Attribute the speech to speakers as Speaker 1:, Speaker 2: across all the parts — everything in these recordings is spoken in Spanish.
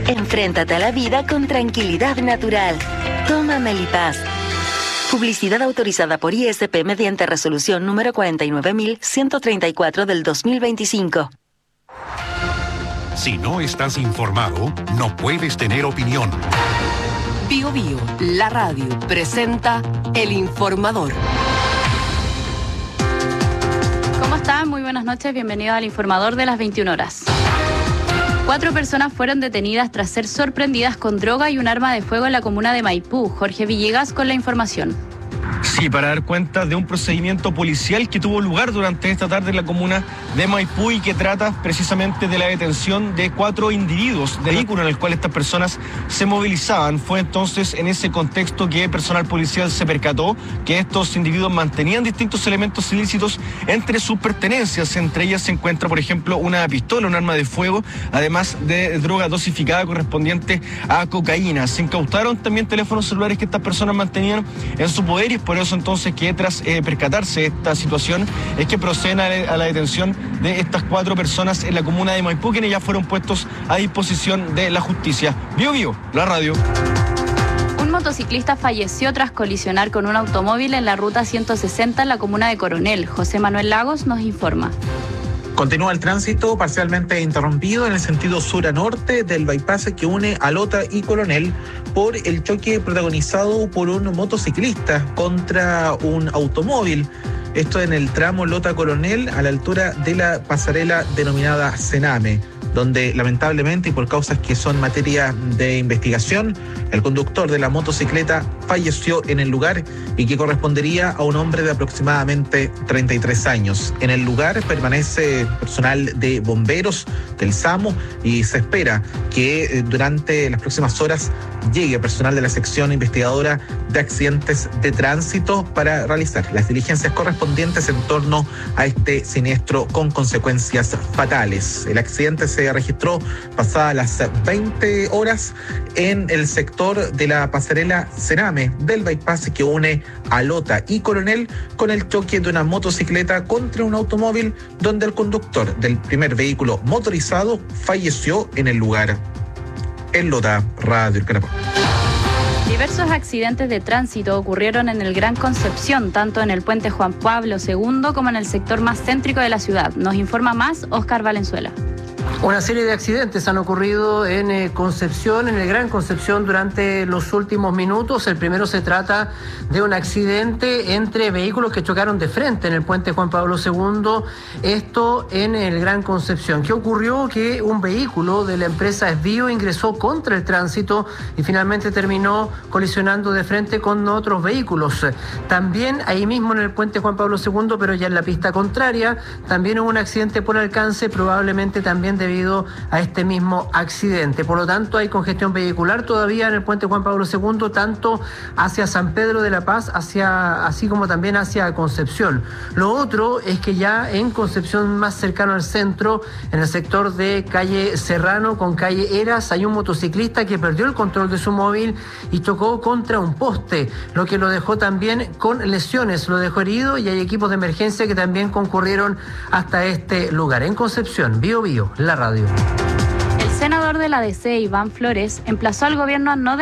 Speaker 1: Enfréntate a la vida con tranquilidad natural. Toma Melipaz. Publicidad autorizada por ISP mediante resolución número 49.134 del 2025.
Speaker 2: Si no estás informado, no puedes tener opinión.
Speaker 3: Bio Bio, la radio, presenta El Informador.
Speaker 4: ¿Cómo están? Muy buenas noches, bienvenidos al Informador de las 21 horas. 4 personas fueron detenidas tras ser sorprendidas con droga y un arma de fuego en la comuna de Maipú. Jorge Villegas con la información.
Speaker 5: Sí, para dar cuenta de un procedimiento policial que tuvo lugar durante esta tarde en la comuna de Maipú y que trata precisamente de la detención de 4 individuos de vehículo en el cual estas personas se movilizaban. Fue entonces en ese contexto que personal policial se percató que estos individuos mantenían distintos elementos ilícitos entre sus pertenencias. Entre ellas se encuentra, por ejemplo, una pistola, un arma de fuego, además de droga dosificada correspondiente a cocaína. Se incautaron también teléfonos celulares que estas personas mantenían en su poder y es por eso entonces que tras percatarse de esta situación es que proceden a la detención de estas 4 personas en la comuna de Maipú, quienes ya fueron puestos a disposición de la justicia. Bio Bio, la radio.
Speaker 4: Un motociclista falleció tras colisionar con un automóvil en la ruta 160 en la comuna de Coronel. José Manuel Lagos nos informa.
Speaker 6: Continúa el tránsito parcialmente interrumpido en el sentido sur a norte del bypass que une a Lota y Coronel por el choque protagonizado por un motociclista contra un automóvil. Esto en el tramo Lota-Coronel a la altura de la pasarela denominada Sename, donde lamentablemente y por causas que son materia de investigación, el conductor de la motocicleta falleció en el lugar y que correspondería a un hombre de aproximadamente 33 años. En el lugar permanece personal de bomberos del SAMU y se espera que durante las próximas horas llegue personal de la sección investigadora de accidentes de tránsito para realizar las diligencias correspondientes en torno a este siniestro con consecuencias fatales. El accidente se registró pasadas las 20 horas en el sector de la pasarela Sename del bypass que une a Lota y Coronel con el choque de una motocicleta contra un automóvil donde el conductor del primer vehículo motorizado falleció en el lugar. En Lota, Radio El Carapó.
Speaker 4: Diversos accidentes de tránsito ocurrieron en el Gran Concepción, tanto en el puente Juan Pablo II como en el sector más céntrico de la ciudad. Nos informa más Óscar Valenzuela.
Speaker 7: Una serie de accidentes han ocurrido en Concepción, en el Gran Concepción, durante los últimos minutos. El primero se trata de un accidente entre vehículos que chocaron de frente en el puente Juan Pablo II, esto en el Gran Concepción. ¿Qué ocurrió? Que un vehículo de la empresa Esbio ingresó contra el tránsito y finalmente terminó colisionando de frente con otros vehículos. También ahí mismo en el puente Juan Pablo II, pero ya en la pista contraria, también hubo un accidente por alcance, probablemente también debido a este mismo accidente. Por lo tanto, hay congestión vehicular todavía en el puente Juan Pablo II, tanto hacia San Pedro de la Paz, así como también hacia Concepción. Lo otro es que ya en Concepción, más cercano al centro, en el sector de calle Serrano con calle Eras, hay un motociclista que perdió el control de su móvil y chocó contra un poste, lo que lo dejó también con lesiones, lo dejó herido, y hay equipos de emergencia que también concurrieron hasta este lugar. En Concepción, Bio Bio, la radio.
Speaker 4: El senador de la DC, Iván Flores, emplazó al gobierno a no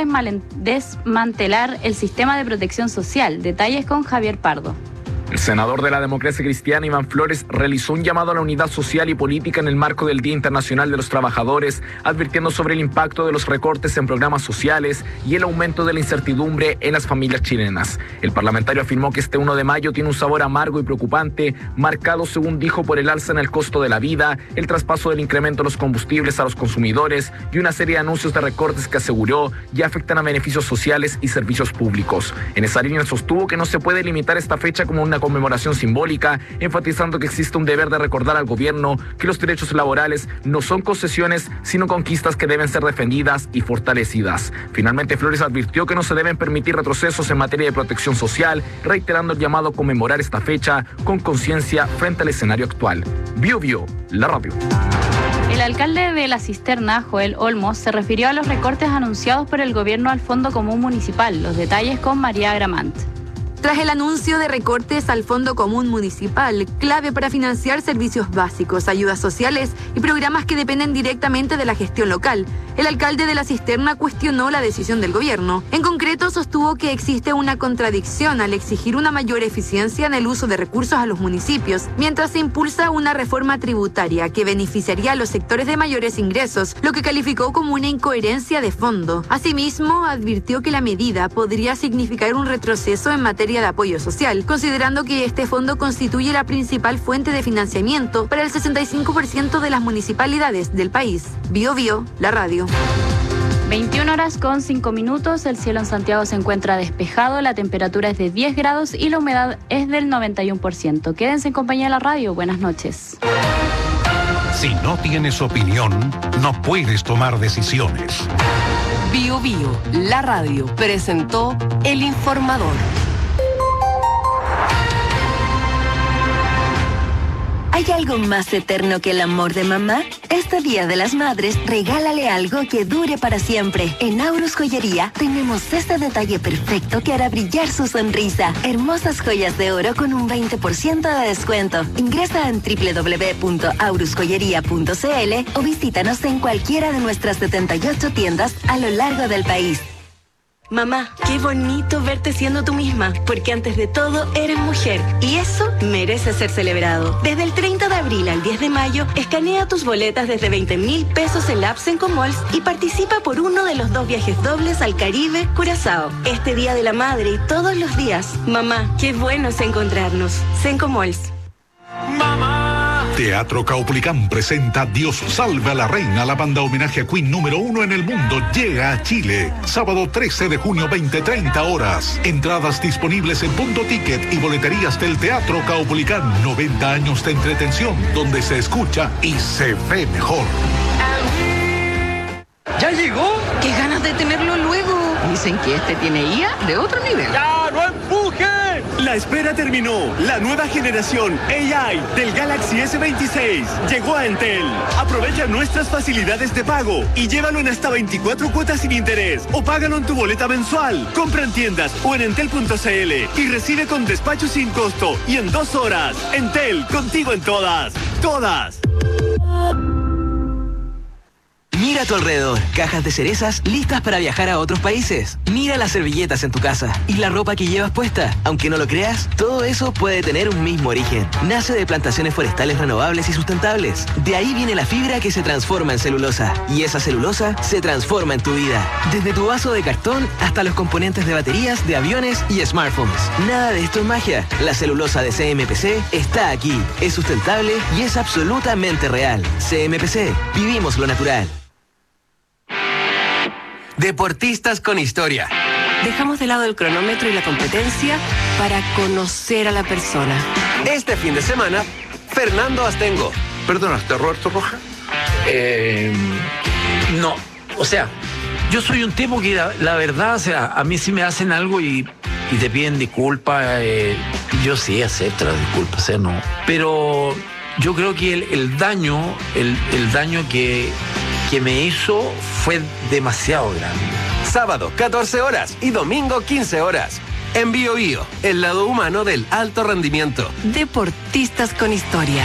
Speaker 4: desmantelar el sistema de protección social. Detalles con Javier Pardo.
Speaker 8: El senador de la Democracia Cristiana, Iván Flores, realizó un llamado a la unidad social y política en el marco del Día Internacional de los Trabajadores, advirtiendo sobre el impacto de los recortes en programas sociales y el aumento de la incertidumbre en las familias chilenas. El parlamentario afirmó que este 1 de mayo tiene un sabor amargo y preocupante, marcado, según dijo, por el alza en el costo de la vida, el traspaso del incremento de los combustibles a los consumidores y una serie de anuncios de recortes que aseguró ya afectan a beneficios sociales y servicios públicos. En esa línea sostuvo que no se puede limitar esta fecha como una conmemoración simbólica, enfatizando que existe un deber de recordar al gobierno que los derechos laborales no son concesiones, sino conquistas que deben ser defendidas y fortalecidas. Finalmente, Flores advirtió que no se deben permitir retrocesos en materia de protección social, reiterando el llamado a conmemorar esta fecha con conciencia frente al escenario actual. Bio Bio, la radio.
Speaker 4: El alcalde de La Cisterna, Joel Olmos, se refirió a los recortes anunciados por el gobierno al Fondo Común Municipal. Los detalles con María Gramant.
Speaker 9: Tras el anuncio de recortes al Fondo Común Municipal, clave para financiar servicios básicos, ayudas sociales y programas que dependen directamente de la gestión local, el alcalde de La Cisterna cuestionó la decisión del gobierno. En concreto, sostuvo que existe una contradicción al exigir una mayor eficiencia en el uso de recursos a los municipios, mientras se impulsa una reforma tributaria que beneficiaría a los sectores de mayores ingresos, lo que calificó como una incoherencia de fondo. Asimismo, advirtió que la medida podría significar un retroceso en materia de apoyo social, considerando que este fondo constituye la principal fuente de financiamiento para el 65% de las municipalidades del país. Bio, la radio.
Speaker 4: 21 horas con 5 minutos, el cielo en Santiago se encuentra despejado, la temperatura es de 10 grados y la humedad es del 91%. Quédense en compañía de la radio, buenas noches.
Speaker 2: Si no tienes opinión, no puedes tomar decisiones.
Speaker 3: Bio, la radio, presentó El Informador.
Speaker 1: ¿Hay algo más eterno que el amor de mamá? Este Día de las Madres, regálale algo que dure para siempre. En Aurus Joyería tenemos este detalle perfecto que hará brillar su sonrisa. Hermosas joyas de oro con un 20% de descuento. Ingresa en www.aurusjoyería.cl o visítanos en cualquiera de nuestras 78 tiendas a lo largo del país.
Speaker 10: Mamá, qué bonito verte siendo tú misma, porque antes de todo eres mujer y eso merece ser celebrado. Desde el 30 de abril al 10 de mayo, escanea tus boletas desde 20.000 pesos en la app Sencomalls y participa por uno de los 2 viajes dobles al Caribe, Curazao. Este Día de la Madre y todos los días. Mamá, qué bueno es encontrarnos. Sencomalls.
Speaker 2: ¡Mamá! Teatro Caupolicán presenta Dios salve a la reina. La banda homenaje a Queen número 1 en el mundo llega a Chile. Sábado 13 de junio, 20:30 horas. Entradas disponibles en Punto Ticket y boleterías del Teatro Caupolicán. 90 años de entretención donde se escucha y se ve mejor.
Speaker 11: ¿Ya llegó?
Speaker 3: ¡Qué ganas de tenerlo luego! Dicen que este tiene IA de otro nivel.
Speaker 11: ¡Ya, no empuje! La espera terminó. La nueva generación AI del Galaxy S26 llegó a Entel. Aprovecha nuestras facilidades de pago y llévalo en hasta 24 cuotas sin interés o págalo en tu boleta mensual. Compra en tiendas o en entel.cl y recibe con despacho sin costo y en 2 horas. Entel, contigo en todas. ¡Todas!
Speaker 12: Mira a tu alrededor, cajas de cerezas listas para viajar a otros países. Mira las servilletas en tu casa y la ropa que llevas puesta. Aunque no lo creas, todo eso puede tener un mismo origen. Nace de plantaciones forestales renovables y sustentables. De ahí viene la fibra que se transforma en celulosa. Y esa celulosa se transforma en tu vida. Desde tu vaso de cartón hasta los componentes de baterías, de aviones y smartphones. Nada de esto es magia. La celulosa de CMPC está aquí. Es sustentable y es absolutamente real. CMPC, vivimos lo natural.
Speaker 13: Deportistas con historia.
Speaker 3: Dejamos de lado el cronómetro y la competencia para conocer a la persona.
Speaker 13: Este fin de semana, Fernando Astengo.
Speaker 14: ¿Perdonaste a Roberto Rojas?
Speaker 15: No, o sea, yo soy un tipo que la verdad, o sea, a mí si me hacen algo y te piden disculpas, yo sí acepto las disculpas, no. Pero yo creo que el daño que me hizo fue demasiado grande.
Speaker 13: Sábado, 14 horas y domingo, 15 horas. En Bio, el lado humano del alto rendimiento.
Speaker 3: Deportistas con historia.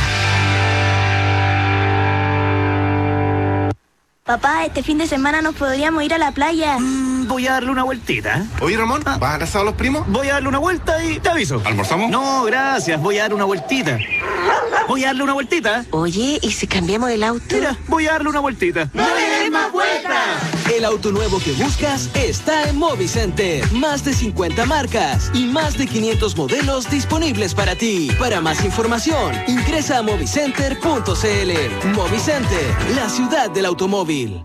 Speaker 16: Papá, este fin de semana nos podríamos ir a la playa.
Speaker 17: Voy a darle una vueltita.
Speaker 14: Oye, Ramón, ¿vas a casar a los primos?
Speaker 17: Voy a darle una vuelta y te aviso.
Speaker 14: ¿Almorzamos?
Speaker 17: No, gracias. Voy a dar una vueltita. Voy a darle una vueltita.
Speaker 3: Oye, ¿y si cambiamos el auto?
Speaker 17: Mira, voy a darle una vueltita.
Speaker 16: ¡No le des más vueltas!
Speaker 12: El auto nuevo que buscas está en Movicenter. Más de 50 marcas y más de 500 modelos disponibles para ti. Para más información, ingresa a movicenter.cl. Movicenter, la ciudad del automóvil.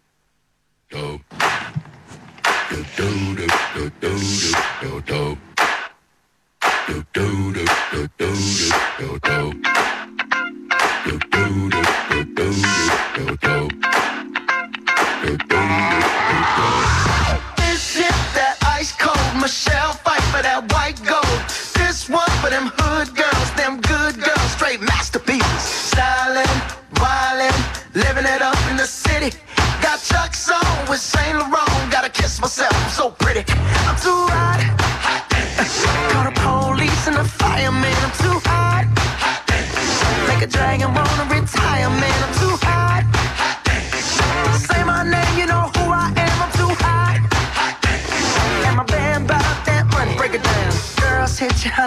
Speaker 18: This shit that ice cold, Michelle fight for that white gold. This one for them hood girls, them good girls, straight masterpieces. Stylin', wildin', living it up in the city. Got Chuck's on with Saint Laurent, gotta kiss myself, I'm so pretty. I'm too hot, caught a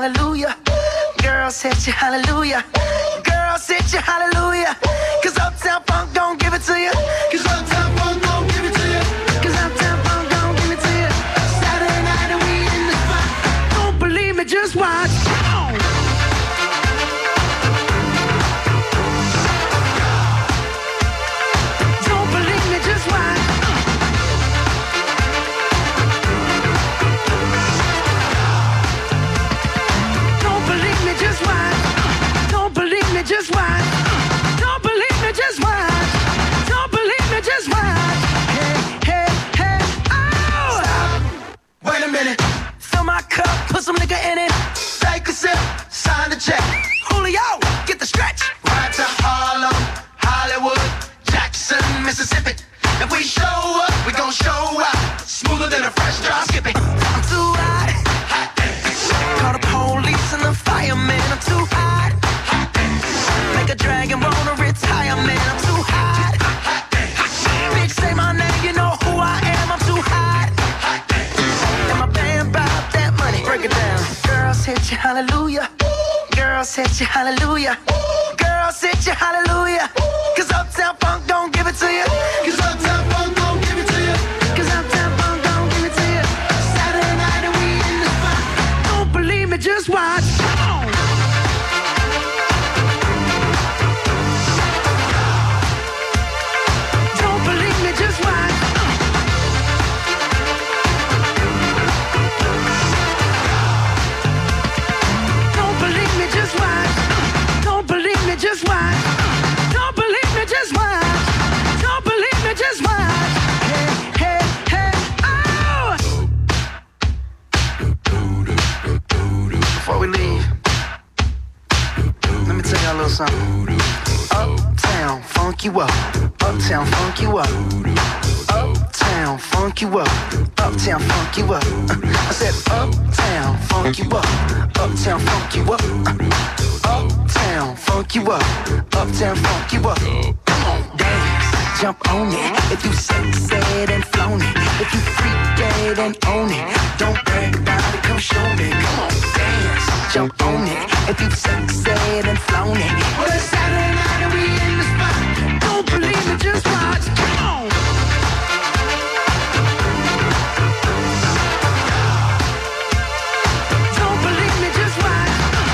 Speaker 18: hallelujah. Girls hit you hallelujah. Girls hit you hallelujah. 'Cause Uptown Funk don't give it to you. 'Cause Uptown Funk don't give it to you. 'Cause Uptown Funk don't give it to you. Saturday night and we in the spot. Don't believe me, just watch. Don't believe me, just watch. Don't believe me, just watch. Don't believe me, just watch. Don't believe me, just watch. Don't believe me, just watch. Hey, hey, hey, oh! Stop. Wait a minute. Fill my cup, put some nigga in it. Take a sip, sign the check. Julio, get the stretch. Right to Harlem, Hollywood, Jackson, Mississippi. If we show up, we gon' show out. Smoother than a fresh drop skipping. I'm too hot. Hot dance. Call the police and the fireman. I'm too hot. Hot dance. Make a dragon wanna retire, man. I'm too hot. Hot dance. Bitch, say my name, you know who I am. I'm too hot. Hot dance. And my band bought that money. Break it down. Girls hit you, hallelujah. Girls hit you, hallelujah. Girls hit you, hallelujah. 'Cause Uptown Funk don't give it to you. 'Cause Uptown Funk don't give it to you. 'Cause Uptown Funk don't give it to you. Saturday night and we in the spot. Don't believe me, just watch. Come on. Don't believe me, just watch. Don't believe me, just watch. Don't believe me, just watch. Don't believe me, just watch. Don't believe me, just watch. Hey, hey, hey, oh! Before we leave, let me tell y'all a little something. Uptown, funk you up. Uptown, funk you up. Uptown, funk you up. Uptown, funk you up. I said uptown, funk you up. Uptown, funk you up. Uptown, funk you up. Uptown, funk you up. Come on, dance, jump on it. If you sexed and flown it. If you freaked dead and own it. Don't brag about it, come show me. Come on, dance, jump on it. If you sexed and flown it. Well, it's Saturday night and we in the spot. Don't believe me, just watch. Come on. Don't believe me, just watch.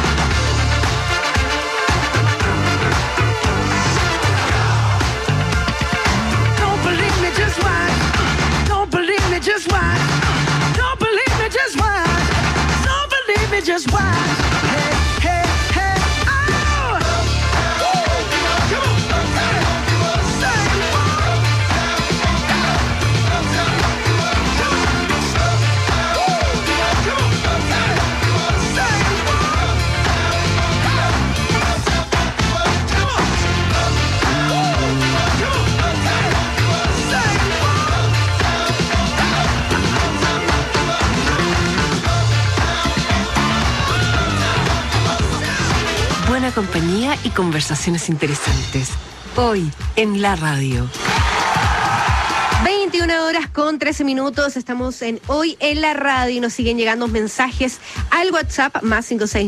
Speaker 18: Don't believe me, just watch. Don't believe me, just watch. Don't believe me, just watch. Don't believe me, just watch. Hey, hey, hey, oh!
Speaker 3: Buena compañía y conversaciones interesantes. Hoy en la radio.
Speaker 19: 21 horas con 13 minutos, estamos en Hoy en la Radio y nos siguen llegando mensajes al WhatsApp más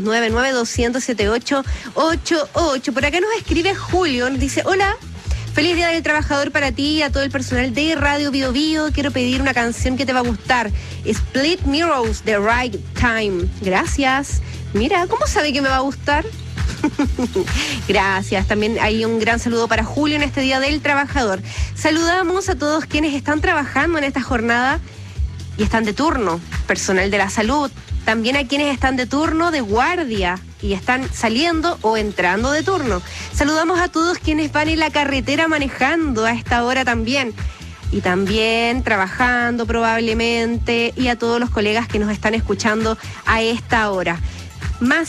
Speaker 19: 569-92007888. Por acá nos escribe Julio, nos dice: hola, feliz Día del Trabajador para ti y a todo el personal de Radio Bio Bio. Quiero pedir una canción que te va a gustar, Split Mirrors, The Right Time. Gracias. Mira, ¿cómo sabe que me va a gustar? Gracias. También hay un gran saludo para Julio en este Día del Trabajador. Saludamos a todos quienes están trabajando en esta jornada y están de turno, personal de la salud, también a quienes están de turno de guardia y están saliendo o entrando de turno. Saludamos a todos quienes van en la carretera manejando a esta hora también. Y también trabajando probablemente, y a todos los colegas que nos están escuchando a esta hora. Más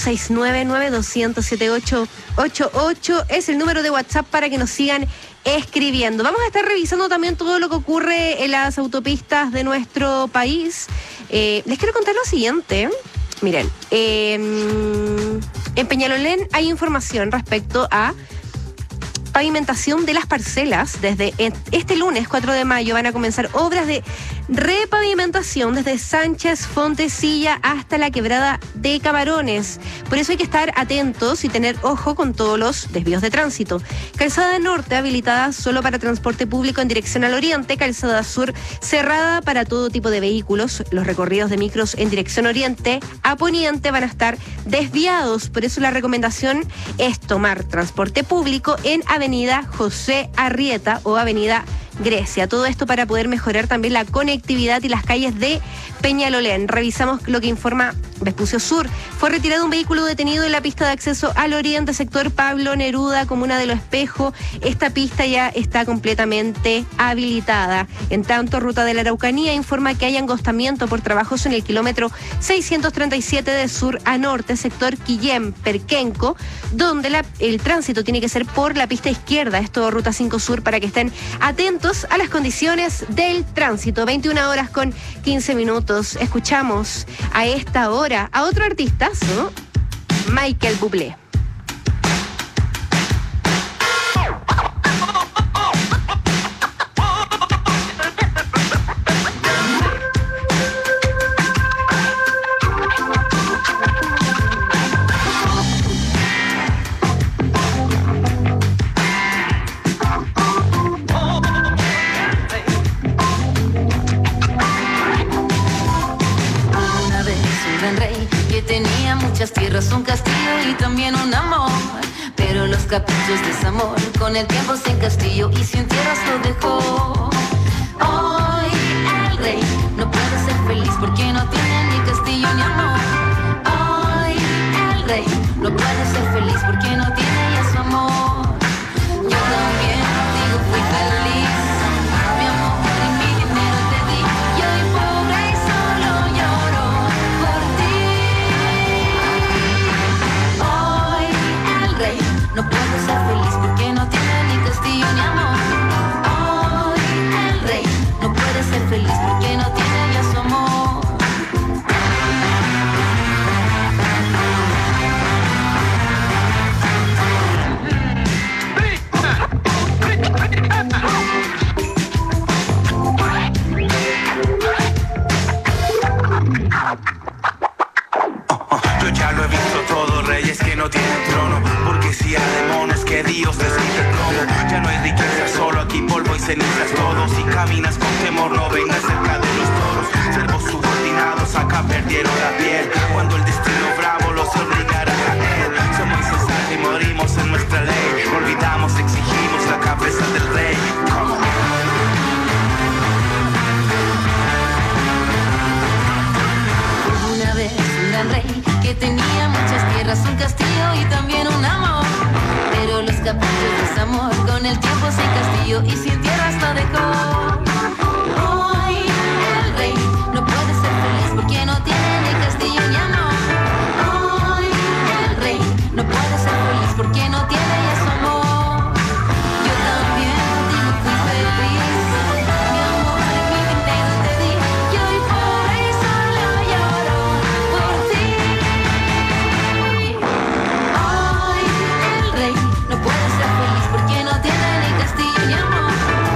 Speaker 19: 569-92007888 es el número de WhatsApp para que nos sigan escribiendo. Vamos a estar revisando también todo lo que ocurre en las autopistas de nuestro país. Les quiero contar lo siguiente. Miren, en Peñalolén hay información respecto a pavimentación de las parcelas. Desde este lunes 4 de mayo van a comenzar obras de repavimentación desde Sánchez Fontecilla hasta la quebrada de Camarones. Por eso hay que estar atentos y tener ojo con todos los desvíos de tránsito. Calzada norte habilitada solo para transporte público en dirección al oriente, calzada sur cerrada para todo tipo de vehículos. Los recorridos de micros en dirección oriente a poniente van a estar desviados. Por eso la recomendación es tomar transporte público en Avenida José Arrieta o Avenida Grecia. Todo esto para poder mejorar también la conectividad y las calles de Peñalolén. Revisamos lo que informa Vespucio Sur. Fue retirado un vehículo detenido en la pista de acceso al oriente, sector Pablo Neruda, comuna de Los Espejos. Esta pista ya está completamente habilitada. En tanto, Ruta de la Araucanía informa que hay angostamiento por trabajos en el kilómetro 637 de sur a norte, sector Quillem, Perquenco, donde el tránsito tiene que ser por la pista izquierda. Esto Ruta 5 Sur, para que estén atentos a las condiciones del tránsito. 21 horas con 15 minutos. Escuchamos a esta hora a otro artistazo, Michael Bublé.
Speaker 20: Tenía muchas tierras, un castillo y también un amor. Pero los caprichos de ese amor con el tiempo sin castillo y sin tierras lo dejó. Hoy el rey no puede ser feliz porque no tiene ni castillo ni amor. Hoy el rey no puede ser feliz porque no tiene ya su amor. Yo también contigo fui feliz, mi amor y mi dinero te di. Y hoy pobre y solo lloro por ti. No puede ser feliz porque no tiene ni castillo ni amor. Hoy el rey no puede ser feliz porque no tiene ya su amor.
Speaker 21: Yo ya lo he visto todo, reyes que no tienen trono. Burguesía de monos que Dios les quita el trono. Ya no hay riqueza, solo aquí polvo y cenizas todos. Si caminas con temor, no vengas cerca de los toros. Servos subordinados acá perdieron la piel cuando el destino bravo los obligara a caer. Somos insensatos y morimos en nuestra ley. Olvidamos, exigimos la cabeza del rey.
Speaker 20: Una vez un gran rey que tenía muchas tierras, un castillo y también un amor. Pero los caprichos de ese amor con el tiempo sin castillo y sin tierras lo dejó. Hoy el rey no puede ser feliz porque no tiene ni castillo ni amor. Hoy el rey no puede ser feliz porque no tiene ya su amor. Yo también contigo fui feliz, mi amor y mi dinero te di. Y hoy pobre y solo lloro por ti. Hoy el rey no puede ser feliz porque no tiene ni castillo ni amor.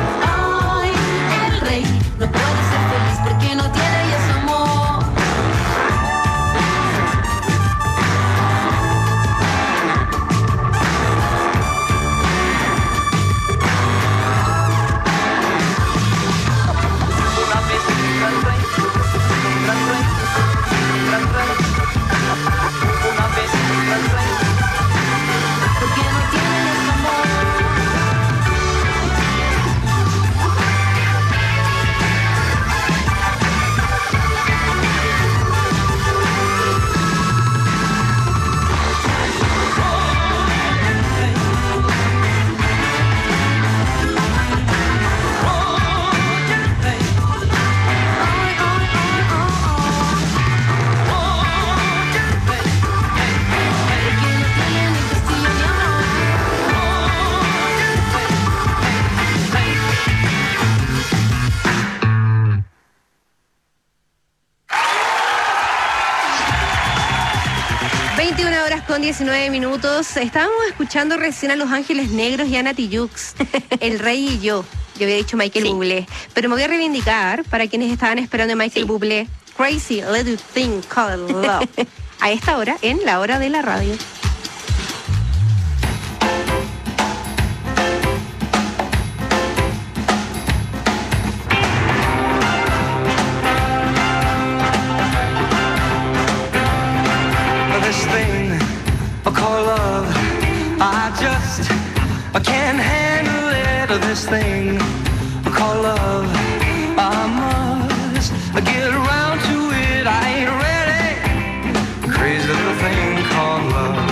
Speaker 19: con 19 minutos. Estábamos escuchando recién a Los Ángeles Negros y a Nati Jux, El Rey y Yo. Yo había dicho Michael Bublé. Pero me voy a reivindicar para quienes estaban esperando a Michael Bublé. Crazy Little Thing Called Love. A esta hora, en la hora de la radio.
Speaker 18: This thing called love, I can't handle it. This thing called love, I must get around to it. I ain't ready. Crazy little thing called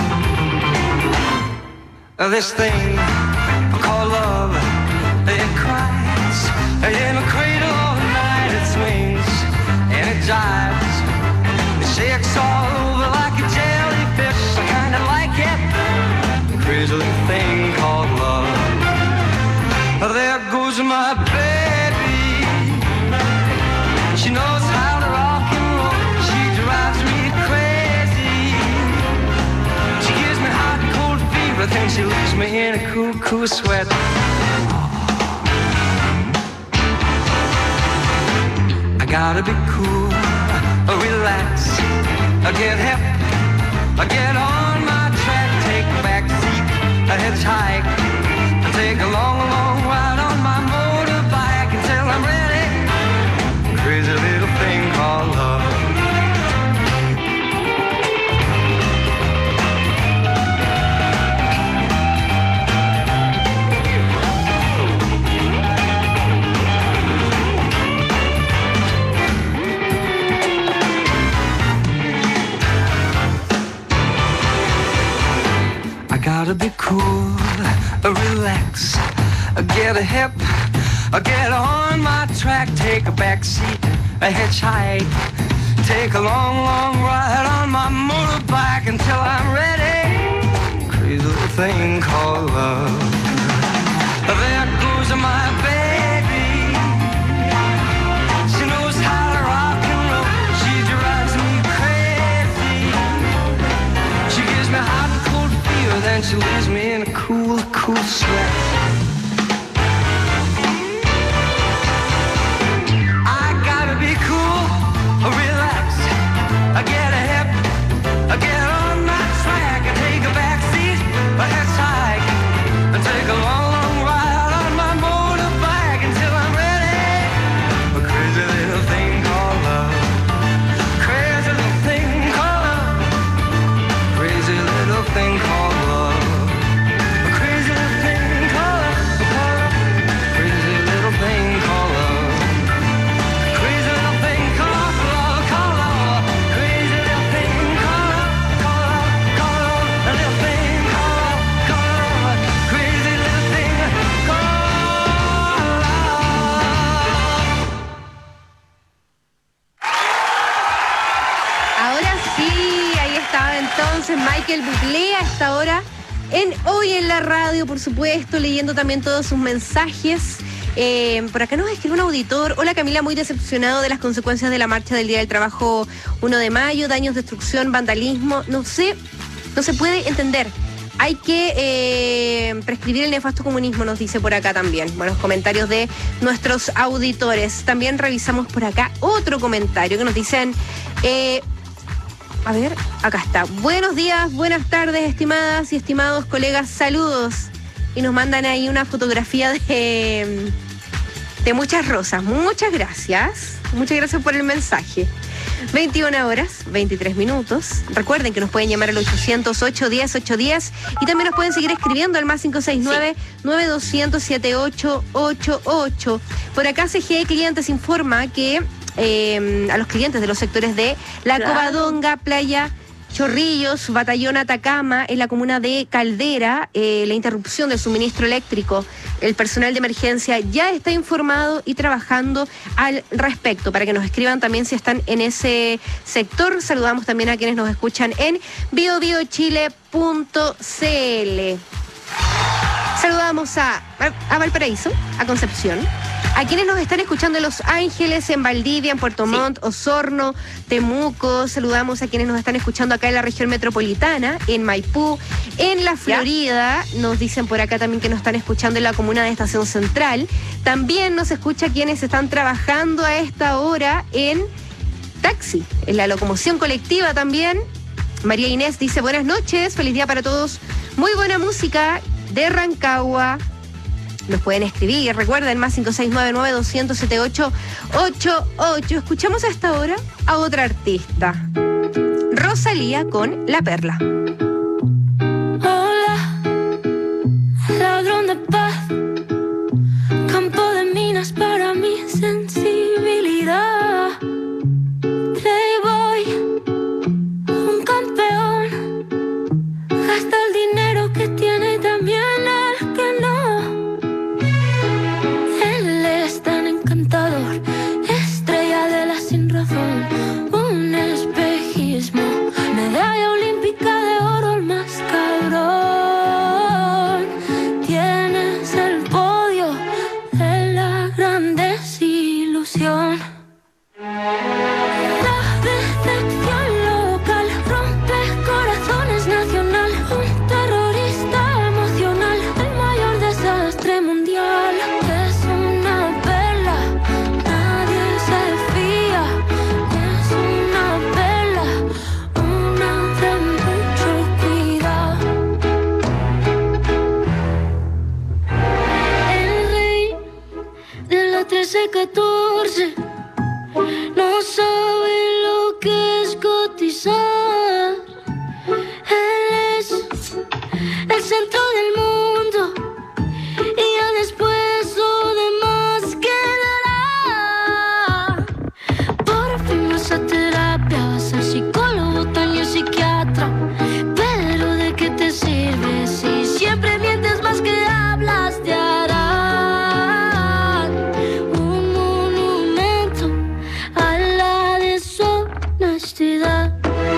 Speaker 18: love. This thing called love, it cries in a cradle all night. It swings and it jives. It shakes all over like a jellyfish. I kinda like it. Crazy little thing called love. There goes my baby. She knows how to rock and roll. She drives me crazy. She gives me hot and cold fever, then she leaves me in a cool, cool sweat. I gotta be cool, relax, get hip, get on my track, take a back seat, hitchhike, take a long, long ride on my motorbike until I'm ready. Crazy little thing called love. I gotta be cool, relax, get a hip, get on my track, take a back seat, a hitchhike, take a long, long ride on my motorbike until I'm ready. Crazy little thing called love. There goes my baby. She knows how to rock and roll. She drives me crazy. She gives me hot and cold fever, then she leaves me in a cool, cool sweat. I gotta be cool, relax, get a hip, get on my track, take a back seat, a hitchhike, take a long, long ride on my motorbike until I'm ready. A crazy little thing called love. Crazy little thing called love. Crazy little thing called love. A crazy little thing called love. Crazy little thing called love. Crazy little thing called love. Called love. Crazy little thing called love. Called love. Called love. A little thing called love. Called love. Crazy little thing called love.
Speaker 19: Ahora sí, ahí estaba entonces Michael Bublé a esta hora en Hoy en la Radio, por supuesto, leyendo también todos sus mensajes. Por acá nos escribe un auditor. Hola Camila, muy decepcionado de las consecuencias de la marcha del Día del Trabajo 1 de mayo, daños, destrucción, vandalismo. No se puede entender. Hay que prescribir el nefasto comunismo, nos dice por acá también. Buenos comentarios de nuestros auditores. También revisamos por acá otro comentario que nos dicen... a ver, acá está. Buenos días, buenas tardes, estimadas y estimados colegas, saludos. Y nos mandan ahí una fotografía de muchas rosas. Muchas gracias por el mensaje. 21 horas, 23 minutos. Recuerden que nos pueden llamar al 800-810-810 y también nos pueden seguir escribiendo al más 569-9200-7888. Por acá CGE Clientes informa que a los clientes de los sectores de La Covadonga, Playa Chorrillos, Batallón Atacama, en la comuna de Caldera, la interrupción del suministro eléctrico. El personal de emergencia ya está informado y trabajando al respecto, para que nos escriban también si están en ese sector. Saludamos también a quienes nos escuchan en biobiochile.cl. Saludamos a Valparaíso, a Concepción, a quienes nos están escuchando en Los Ángeles, en Valdivia, en Puerto Montt, Osorno, Temuco. Saludamos a quienes nos están escuchando acá en la región metropolitana, en Maipú, en la Florida. Nos dicen por acá también que nos están escuchando en la comuna de Estación Central. También nos escucha quienes están trabajando a esta hora en taxi, en la locomoción colectiva también. María Inés dice: buenas noches, feliz día para todos. Muy buena música de Rancagua. Nos pueden escribir, recuerden, más 569-200-7888. Escuchamos a esta hora a otra artista, Rosalía con La Perla.
Speaker 5: Hola, ladrón de paz, campo de minas para mi sensibilidad. Playboy, un campeón, gasta el dinero que tiene y también el que no. Él es tan encantador, estrella de la sin razón, un espejismo, medalla olímpica de oro, el más cabrón. Tienes el podio de la gran desilusión. La decepción local rompe corazones nacional, un terrorista emocional, el mayor desastre mundial. Es una perla, nadie se fía. Es una perla, una de mucho cuidado. El rey de la 13-14 no sabe lo que es cotizar. Él es el centro del mundo y ya después lo demás quedará. Por fin vas a terapia, vas al psicólogo, también psiquiatra. Pero ¿de qué te sirve si siempre mientes más que hablas? Te harán un monumento a la deshonestidad.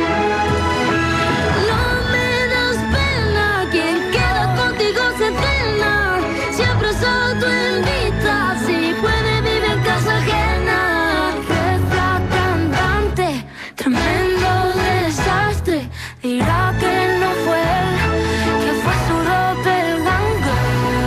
Speaker 5: No me das pena, quien queda contigo se cena. Siempre solo tú invitas, si puede vivir en casa ajena. Refrata andante, tremendo desastre. Dirá que no fue él, que fue su doppelganger.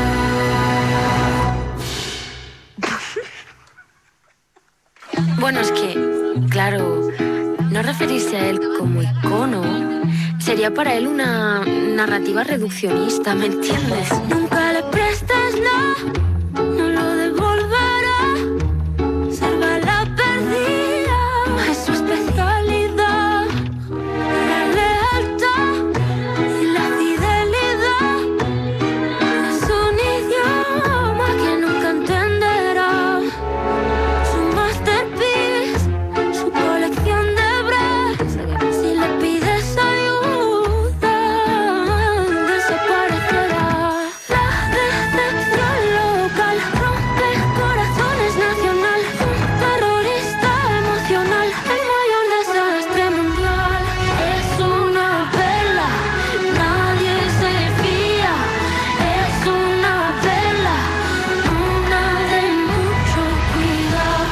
Speaker 22: Bueno, es que, claro, no referirse a él como icono sería para él una narrativa reduccionista, ¿me entiendes?
Speaker 5: Nunca le prestes nada, no lo devolverá. Salva la perdida, es su especialidad. La lealtad y la fidelidad es un idioma que nunca entenderá. Su masterpiece, su colección de breves. Si le pides ayuda, desaparecerá. La decepción local rompe corazones nacional, un terrorista emocional, el mayor desastre mundial. Es una perla, nadie se fía. Es una perla, una de mucho cuidado.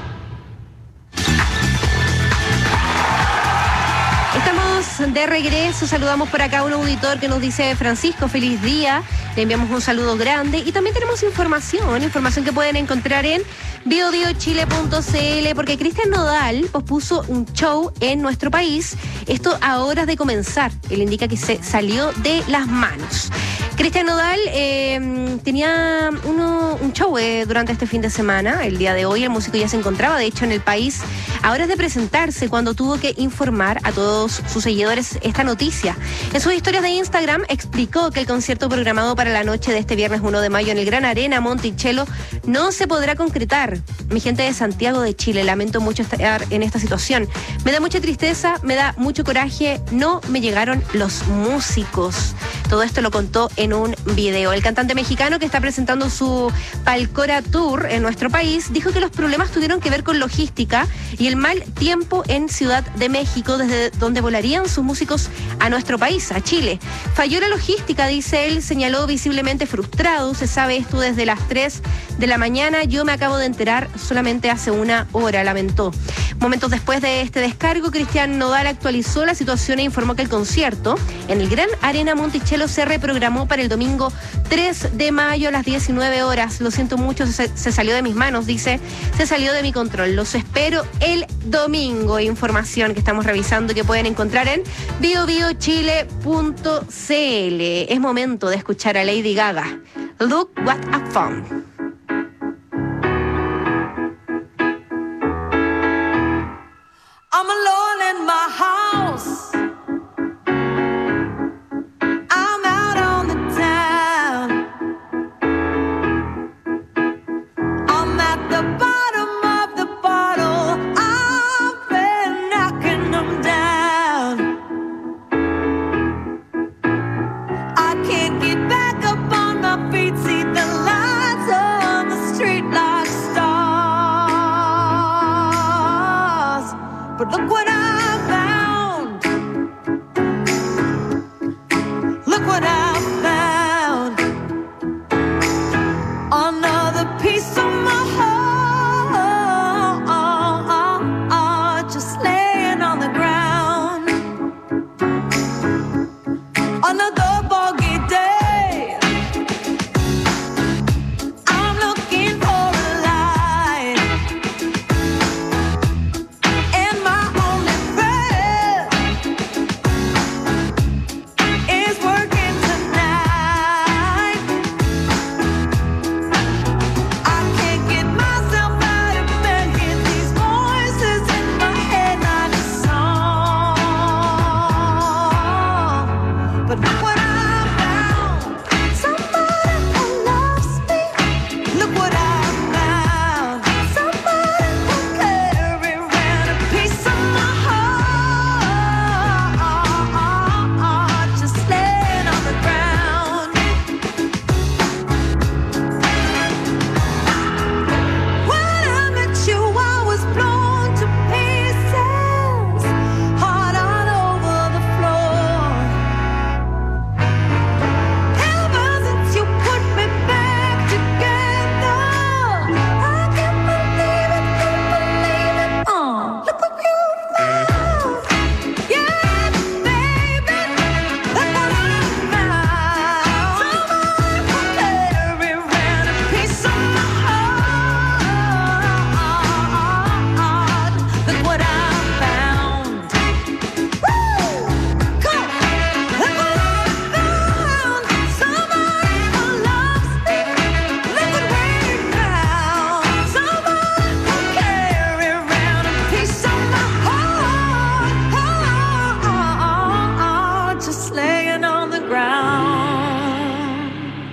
Speaker 19: Estamos de regreso, saludamos por acá a un auditor que nos dice: Francisco, feliz día, le enviamos un saludo grande y también tenemos información que pueden encontrar en biobiochile.cl, porque Cristian Nodal pospuso un show en nuestro país, esto a horas de comenzar. Él indica que se salió de las manos. Cristian Nodal tenía un show durante este fin de semana. El día de hoy el músico ya se encontraba, de hecho, en el país a horas de presentarse, cuando tuvo que informar a todos sus seguidores esta noticia. En sus historias de Instagram explicó que el concierto programado para la noche de este viernes 1 de mayo en el Gran Arena Monticello no se podrá concretar. Mi gente de Santiago de Chile, lamento mucho estar en esta situación. Me da mucha tristeza, me da mucho coraje, no me llegaron los músicos. Todo esto lo contó en en un video. El cantante mexicano, que está presentando su Palcora Tour en nuestro país, dijo que los problemas tuvieron que ver con logística y el mal tiempo en Ciudad de México, desde donde volarían sus músicos a nuestro país, a Chile. Falló la logística, dice él, señaló visiblemente frustrado. Se sabe esto desde las 3 de la mañana. Yo me acabo de enterar solamente hace una hora, lamentó. Momentos después de este descargo, Cristian Nodal actualizó la situación e informó que el concierto en el Gran Arena Monticello se reprogramó para el domingo 3 de mayo a las 19 horas. Lo siento mucho, se salió de mis manos, dice, se salió de mi control. Los espero el domingo. Información que estamos revisando que pueden encontrar en biobiochile.cl. Es momento de escuchar a Lady Gaga. Look what I found.
Speaker 5: I'm alone in my house. I'm out on the town. I'm at the bottom of the bottle. I've been knocking them down. I can't get back up on my feet. See the lights on the street like stars. But look what I found. Look what I found. Another piece of my heart, just laying on the ground. Another foggy day. I'm looking for a light. And my only breath is working tonight. I can't get myself out of bed. Hear these voices in my head like a song. But look what I found. Somebody who loves me. Look what I found. Somebody who carry around a piece of my heart, just laying on the ground. When I met you, I was blown to pieces, heart all over the floor. Ever since you put me back together, I can't believe it, look what you found. Yeah, baby, look what I found. Somebody who carry around a piece of my heart. Look what I found. Woo! Come on. Look what I found. Somebody who loves me. Look what we found. Somebody who carry around a piece of my heart, just laying on the ground.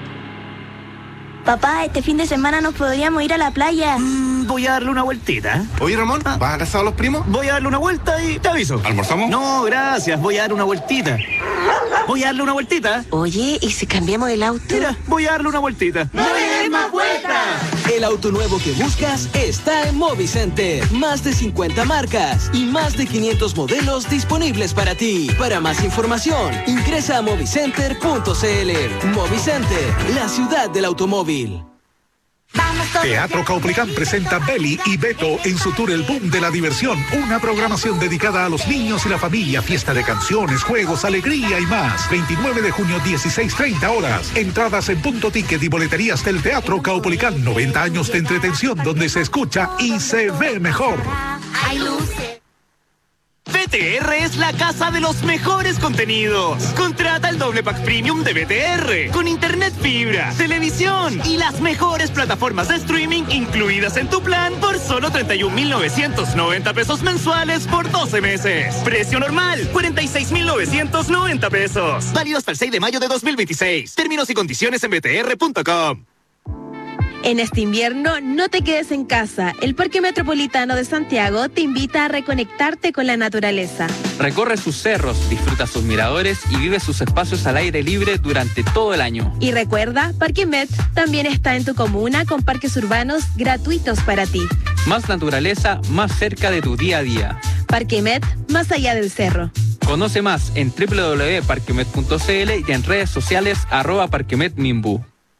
Speaker 16: Papá, este fin de semana nos podríamos ir a la playa.
Speaker 17: Voy a darle una vueltita.
Speaker 14: Oye, Ramón, ¿vas a abrazar a los primos?
Speaker 17: Voy a darle una vuelta y te aviso.
Speaker 14: ¿Almorzamos?
Speaker 17: No, gracias. Voy a darle una vueltita. Voy a darle una vueltita.
Speaker 3: Oye, ¿y si cambiamos el auto?
Speaker 17: Mira, voy a darle una vueltita.
Speaker 16: ¡No le des más vueltas!
Speaker 12: El auto nuevo que buscas está en Movicenter. Más de 50 marcas y más de 500 modelos disponibles para ti. Para más información, ingresa a movicenter.cl. Movicenter, la ciudad del automóvil.
Speaker 2: Teatro Caupolicán presenta Beli y Beto en su tour El Boom de la Diversión, una programación dedicada a los niños y la familia, fiesta de canciones, juegos, alegría y más. 29 de junio, 16:30 horas. Entradas en Punto Ticket y boleterías del Teatro Caupolicán. 90 años de entretención donde se escucha y se ve mejor.
Speaker 16: Hay luces.
Speaker 11: BTR es la casa de los mejores contenidos. Contrata el doble pack premium de BTR con internet fibra, televisión y las mejores plataformas de streaming incluidas en tu plan por solo 31,990 pesos mensuales por 12 meses. Precio normal, 46,990 pesos. Válido hasta el 6 de mayo de 2026. Términos y condiciones en btr.com.
Speaker 6: En este invierno, no te quedes en casa. El Parque Metropolitano de Santiago te invita a reconectarte con la naturaleza.
Speaker 7: Recorre sus cerros, disfruta sus miradores y vive sus espacios al aire libre durante todo el año.
Speaker 6: Y recuerda, Parque Met también está en tu comuna con parques urbanos gratuitos para ti.
Speaker 7: Más naturaleza, más cerca de tu día a día.
Speaker 6: Parque Met, más allá del cerro.
Speaker 7: Conoce más en www.parquemet.cl y en redes sociales @parquemetminbu.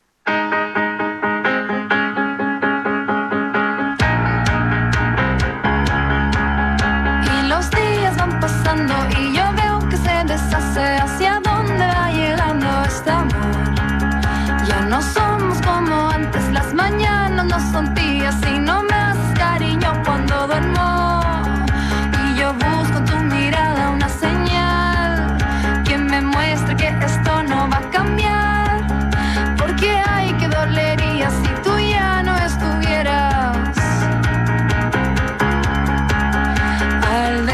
Speaker 5: Y yo veo que se deshace. Hacia dónde va llegando este amor. Ya no somos como antes. Las mañanas no son tías y no me haces cariño cuando duermo. Y yo busco en tu mirada una señal que me muestre que esto no va a cambiar. Porque hay que dolería si tú ya no estuvieras. Al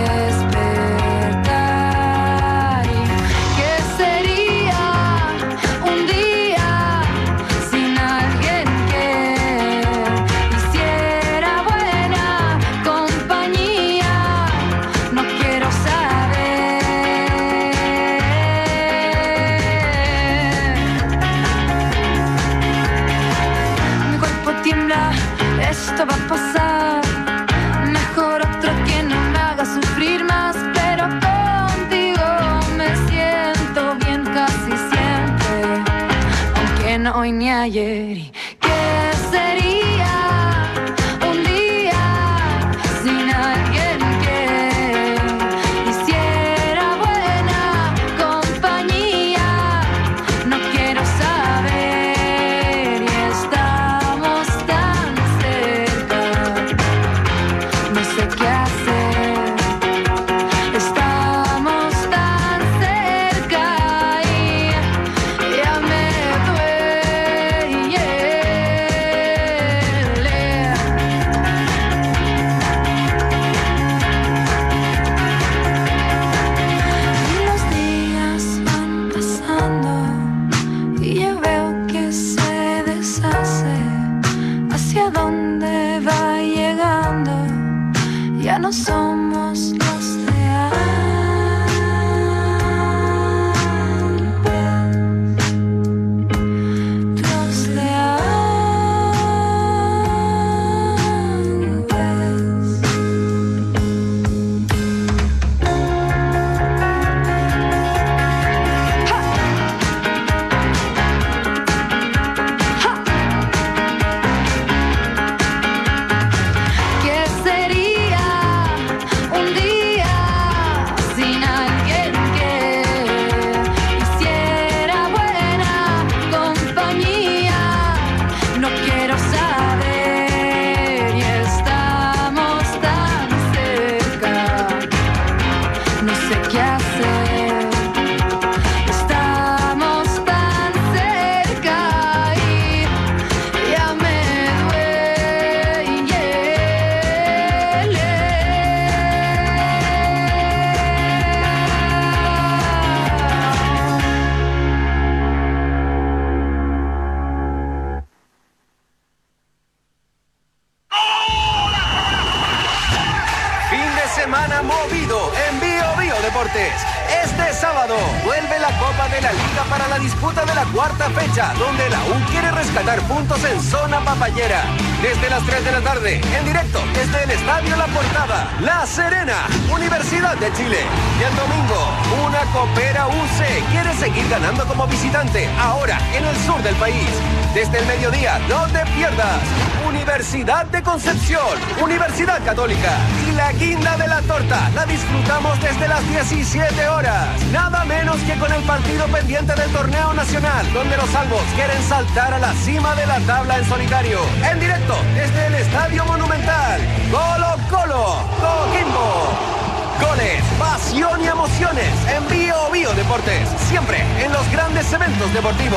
Speaker 5: esto va a pasar. Mejor otro que no me haga sufrir más. Pero contigo me siento bien casi siempre. Aunque no hoy ni ayer. ¿Y qué sería un día sin alguien que hiciera buena compañía? No quiero saber y estamos tan no sé qué hacer. Estamos tan cerca y ya me duele. Y los días van pasando y yo veo que se deshace. ¿Hacia dónde va llegando? Ya no somos los de antes. Los de ¿qué sería un día sin alguien que hiciera buena compañía? No quiero saber y estamos tan cerca. No sé qué hacer. Estamos tan cerca y ya me duele.
Speaker 13: Fin de semana movido en Bio Deportes. Este sábado vuelve la Copa de la Liga para la disputa de la cuarta fecha, donde la U quiere rescatar puntos en zona papayera. Desde las 3 de la tarde, en directo desde el Estadio La Portada, La Serena, Universidad de Chile. Y el domingo, una Copera UC quiere seguir ganando como visitante, ahora en el sur del país. Desde el mediodía, no te pierdas Universidad de Concepción, Universidad Católica y la guinda de la torta la disfrutamos desde las 17 horas. Nada menos que con el partido pendiente del torneo nacional, donde los albos quieren saltar a la cima de la tabla en solitario. En directo desde el Estadio Monumental, Colo Colo, Coquimbo. Goles, pasión y emociones en Bio Deportes, siempre en los grandes eventos deportivos.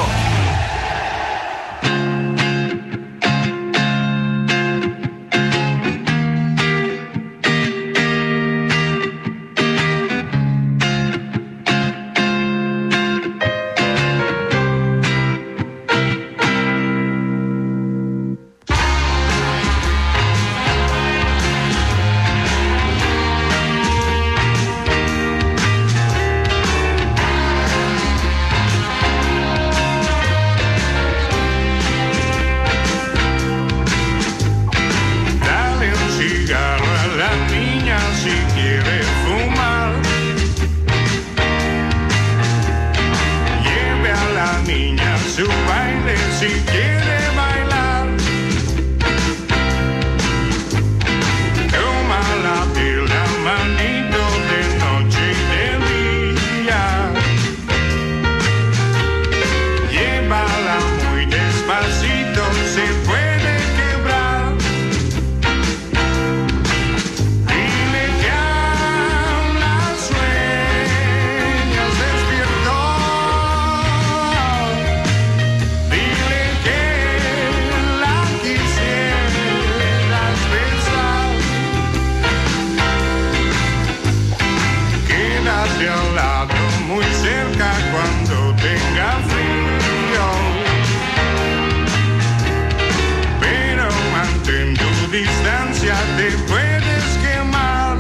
Speaker 8: ya te puedes quemar.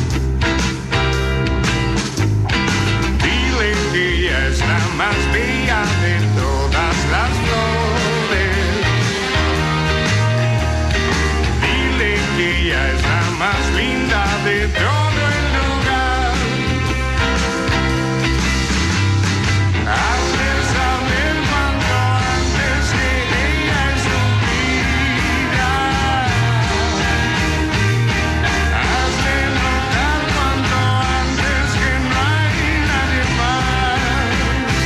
Speaker 8: Dile que ella es la más bella de todas las flores. Dile que ella es la más linda de todo el lugar. Hazle saber cuando antes que ella es su vida. Hazle notar cuando antes que no hay nadie más.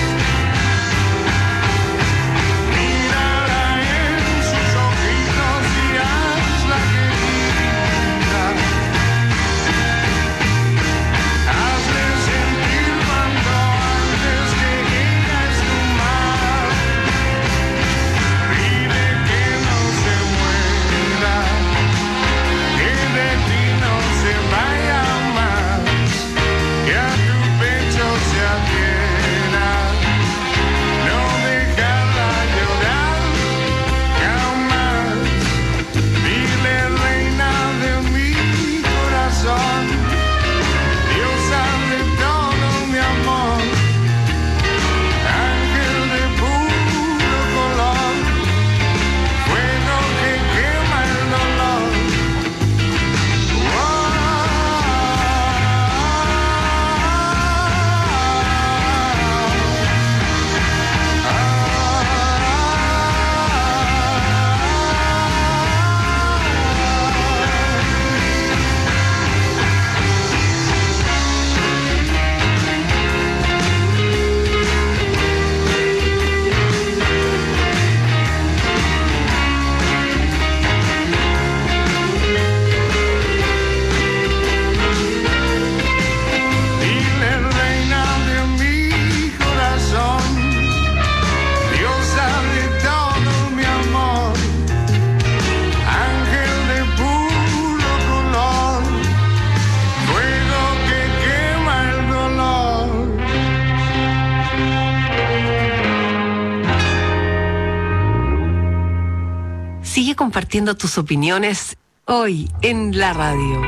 Speaker 8: Mírala en sus ojitos y hazla querida. Hazle sentir cuando antes que ella es tu mar. Pide que no se muera, que de ti no se vaya más, que a tu pecho se adhiera, no dejarla llorar jamás. Dile, reina de mi corazón, diosa de todo mi amor, ángel de puro color, fuego que quema el dolor. Dile, reina de mi corazón, diosa de todo mi amor, ángel de puro color, fuego que quema el dolor.
Speaker 3: Sigue compartiendo tus opiniones hoy en la radio.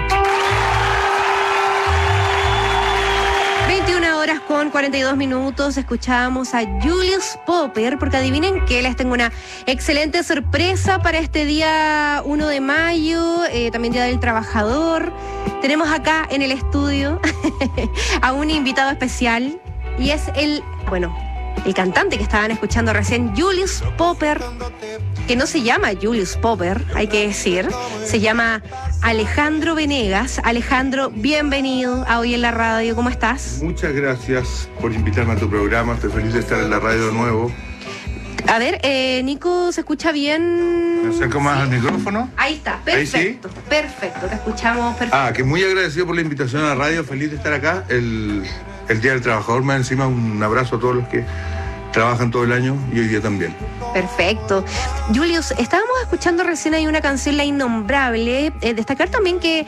Speaker 19: 21:42, escuchábamos a Julius Popper, porque adivinen que les tengo una excelente sorpresa para este día 1 de mayo, también Día del Trabajador. Tenemos acá en el estudio a un invitado especial y es el cantante que estaban escuchando recién, Julius Popper, que no se llama Julius Popper, hay que decir, se llama Alejandro Venegas. Alejandro, bienvenido a Hoy en la Radio, ¿cómo estás?
Speaker 14: Muchas gracias por invitarme a tu programa, estoy feliz de estar en la radio de nuevo.
Speaker 19: A ver, Nico, ¿se escucha bien?
Speaker 14: ¿Me acerco más al micrófono?
Speaker 19: Ahí está, perfecto, perfecto, te escuchamos perfecto.
Speaker 14: Que muy agradecido por la invitación a la radio, feliz de estar acá, el Día del Trabajador, más encima un abrazo a todos los que trabajan todo el año y hoy día también.
Speaker 19: Perfecto. Julius, estábamos escuchando recién ahí una canción, La Innombrable. Destacar también que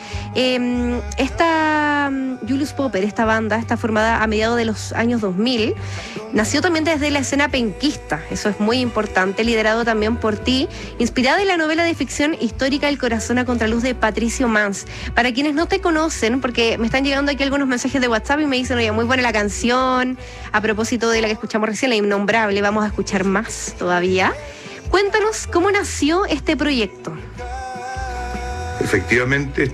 Speaker 19: Julius Popper, esta banda, está formada a mediados de los años 2000, nació también desde la escena penquista, eso es muy importante, liderado también por ti, inspirada en la novela de ficción histórica El corazón a contraluz de Patricio Mans. Para quienes no te conocen, porque me están llegando aquí algunos mensajes de WhatsApp y me dicen, oye, muy buena la canción, a propósito de la que escuchamos recién, La Innombrable, vamos a escuchar más todavía. Cuéntanos cómo nació este proyecto.
Speaker 14: Efectivamente,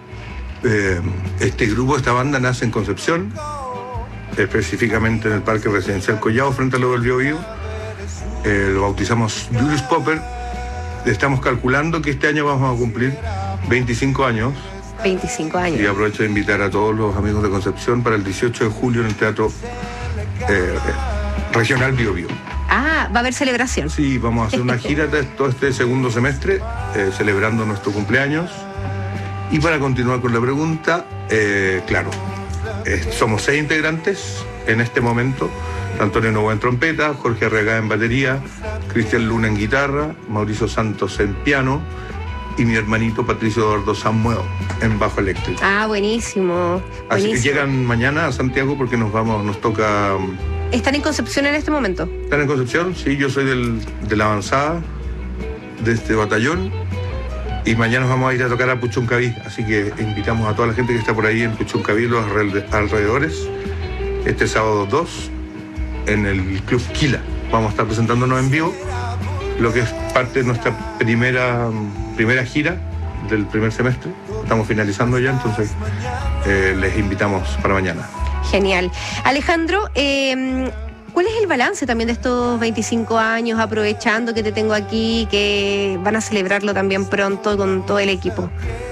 Speaker 14: este grupo, esta banda nace en Concepción, específicamente en el Parque Residencial Collao, frente a lo del Biobío. Lo bautizamos Julius Popper. Estamos calculando que este año vamos a cumplir 25 años.
Speaker 19: 25 años.
Speaker 14: Y aprovecho de invitar a todos los amigos de Concepción para el 18 de julio en el Teatro Regional Biobío.
Speaker 19: Va a haber celebración.
Speaker 14: Sí, vamos a hacer una gira todo este segundo semestre, celebrando nuestro cumpleaños. Y para continuar con la pregunta, claro, somos 6 integrantes en este momento. Antonio Novoa en trompeta, Jorge Arregada en batería, Cristian Luna en guitarra, Mauricio Santos en piano y mi hermanito Patricio Eduardo Samuel en bajo eléctrico.
Speaker 19: Buenísimo.
Speaker 14: Así que llegan mañana a Santiago porque nos toca...
Speaker 19: ¿Están en Concepción en este momento?
Speaker 14: ¿Están en Concepción? Sí, yo soy de la avanzada, de este batallón. Y mañana vamos a ir a tocar a Puchuncaví, así que invitamos a toda la gente que está por ahí en Puchuncaví, los alrededores, este sábado 2, en el Club Quila. Vamos a estar presentándonos en vivo, lo que es parte de nuestra primera gira del primer semestre. Estamos finalizando ya, entonces les invitamos para mañana.
Speaker 19: Genial. Alejandro, ¿cuál es el balance también de estos 25 años, aprovechando que te tengo aquí, que van a celebrarlo también pronto con todo el equipo?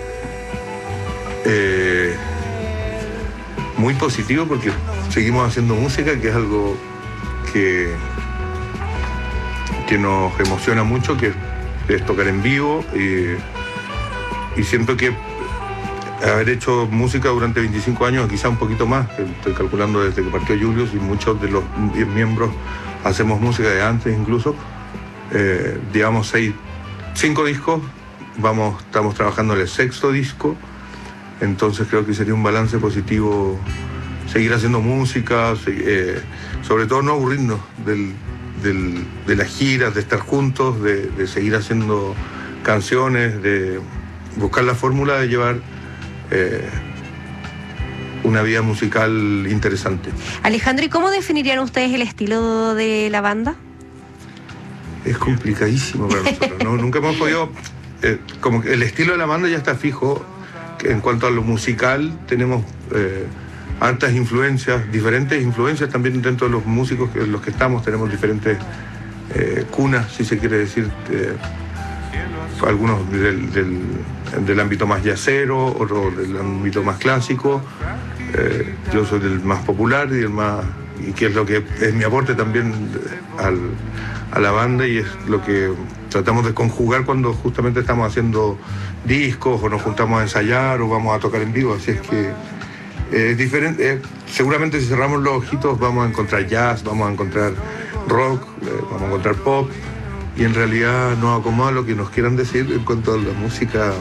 Speaker 14: Muy positivo, porque seguimos haciendo música, que es algo que nos emociona mucho, que es tocar en vivo, y siento que haber hecho música durante 25 años, quizá un poquito más, estoy calculando desde que partió Julius, y muchos de los miembros hacemos música de antes incluso. Llevamos 5 discos, estamos trabajando en el 6º disco, entonces creo que sería un balance positivo seguir haciendo música, sobre todo no aburrirnos de las giras, de estar juntos, de seguir haciendo canciones, de buscar la fórmula de llevar una vida musical interesante.
Speaker 19: Alejandro, ¿y cómo definirían ustedes el estilo de la banda?
Speaker 14: Es complicadísimo para nosotros, ¿no? Nunca hemos podido... como que el estilo de la banda ya está fijo. En cuanto a lo musical, tenemos hartas influencias, diferentes influencias también dentro de los músicos en los que estamos. Tenemos diferentes cunas, si se quiere decir, algunos del ámbito más jazzero, otros del ámbito más clásico. Yo soy del más popular y que es lo que es mi aporte también a la banda, y es lo que tratamos de conjugar cuando justamente estamos haciendo discos o nos juntamos a ensayar o vamos a tocar en vivo. Así es que es diferente. Seguramente si cerramos los ojitos vamos a encontrar jazz, vamos a encontrar rock, vamos a encontrar pop, y en realidad nos acomoda lo que nos quieran decir en cuanto a la música.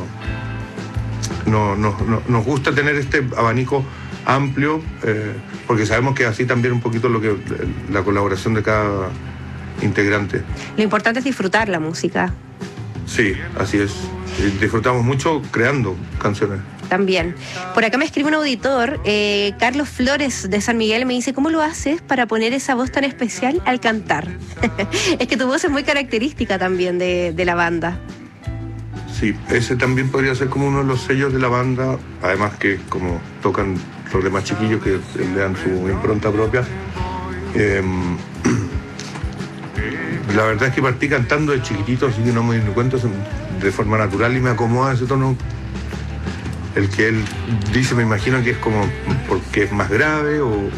Speaker 14: Nos gusta tener este abanico amplio, porque sabemos que así también un poquito la colaboración de cada integrante.
Speaker 19: Lo importante es disfrutar la música.
Speaker 14: Sí, así es. Disfrutamos mucho creando canciones.
Speaker 19: También. Por acá me escribe un auditor, Carlos Flores de San Miguel, me dice: ¿cómo lo haces para poner esa voz tan especial al cantar? Es que tu voz es muy característica también de la banda.
Speaker 14: Sí, ese también podría ser como uno de los sellos de la banda, además que como tocan los demás chiquillos que le dan su impronta propia. La verdad es que partí cantando de chiquitito, así que no me di cuenta, de forma natural, y me acomoda ese tono. El que él dice, me imagino que es como porque es más grave,